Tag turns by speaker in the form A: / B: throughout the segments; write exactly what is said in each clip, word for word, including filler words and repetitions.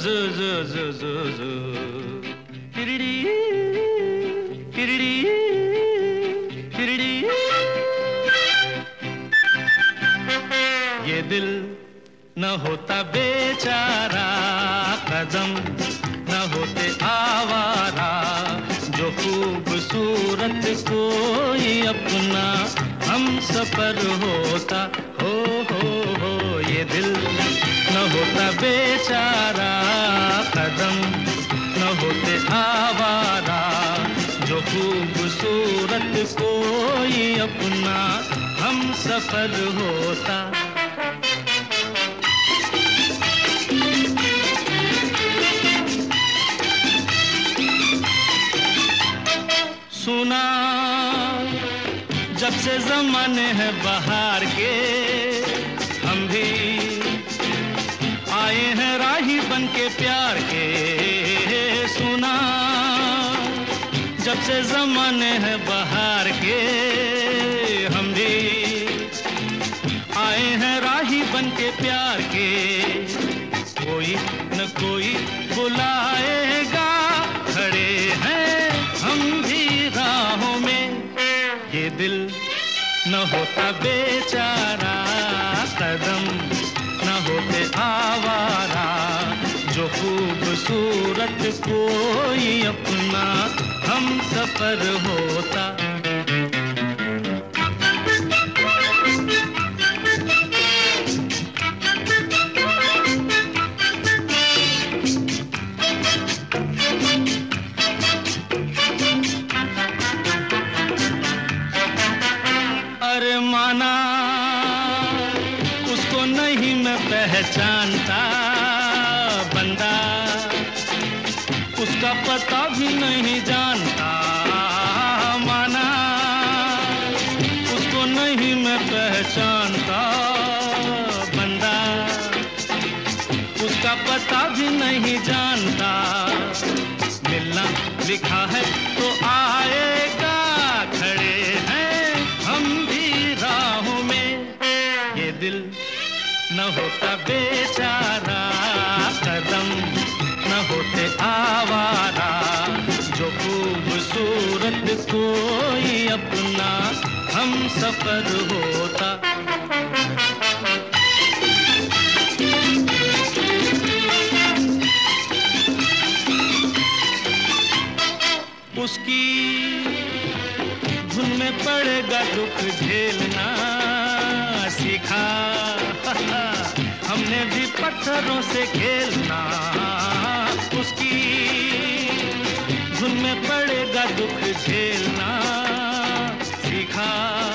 A: zu zu zu zu zu टिरिडी टिरिडी टिरिडी ये दिल न होता बेचारा कदम न होते आवारा जो खूबसूरत कोई अपना हम सफर होता हो हो हो ये दिल न होता बेचारा कदम न होते आवारा जो खूबसूरत कोई अपना हम सफर होता सुना जब से ज़माने हैं बहार के हम भी आए हैं राही बन के प्यार के सुना जब से ज़माने हैं बहार के हम भी आए हैं राही बन के प्यार के कोई न कोई बुलाएगा खड़े हैं हम भी राहों में ये दिल न होता बेचारा कदम न होते आवारा जो खूबसूरत कोई अपना हम सफर होता अरे माना उसको नहीं मैं पहचानता बंदा उसका पता भी नहीं जानता माना उसको नहीं मैं पहचानता बंदा उसका पता भी नहीं जानता मिलना लिखा है तो आएगा खड़े हैं हम भी राहों में ये दिल न होता बेचारा कदम न होते आवारा जो खूबसूरत कोई अपना हम सफर होता उसकी धुन में पड़ेगा दुख झेलना सीखा हमने भी पत्थरों से खेलना उसकी धुन में पड़ेगा दुख झेलना सीखा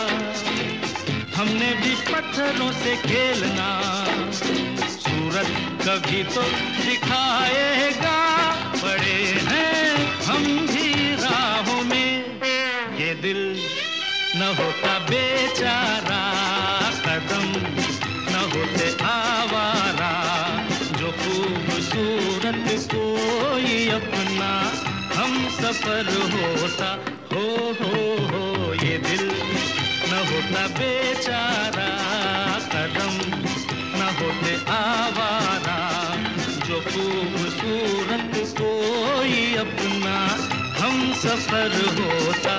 A: हमने भी पत्थरों से खेलना सूरत कभी तो दिखाएगा बड़े हैं हम भी राहों में ये दिल न होता बेचारा कदम न होते आवारा जो खूबसूरत कोई अपना हम सफर होता हो हो हो ये दिल न होता बेचारा कदम न होते आवारा जो खूबसूरत कोई अपना हम सफर होता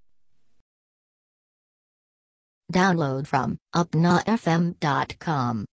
B: Download from upna f m dot com